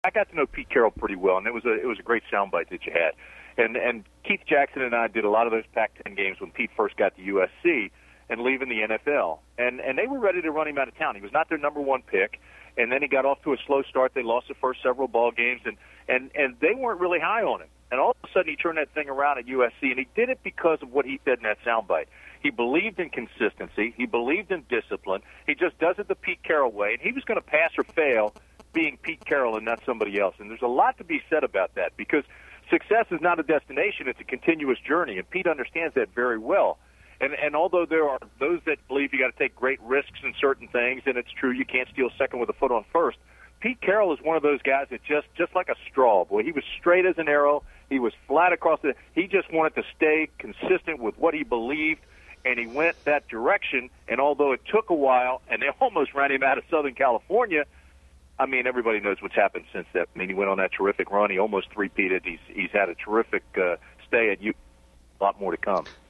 I got to know Pete Carroll pretty well, and it was a great soundbite that you had. And Keith Jackson and I did a lot of those Pac-10 games when Pete first got to USC and leaving the NFL. And they were ready to run him out of town. He was not their number one pick. And then he got off to a slow start. They lost the first several ball games, and they weren't really high on him. And all of a sudden he turned that thing around at USC, and he did it because of what he said in that soundbite. He believed in consistency. He believed in discipline. He just does it the Pete Carroll way, and he was going to pass or fail being Pete Carroll and not somebody else. And there's a lot to be said about that because success is not a destination. It's a continuous journey, and Pete understands that very well. And although there are those that believe you got to take great risks in certain things, and it's true you can't steal second with a foot on first, Pete Carroll is one of those guys that just like a straw. Boy, he was straight as an arrow. He was flat across the – he just wanted to stay consistent with what he believed, and he went that direction. And although it took a while, and they almost ran him out of Southern California, I mean, everybody knows what's happened since that. I mean, he went on that terrific run. He almost three-peated. He's had a terrific stay at U. A lot more to come.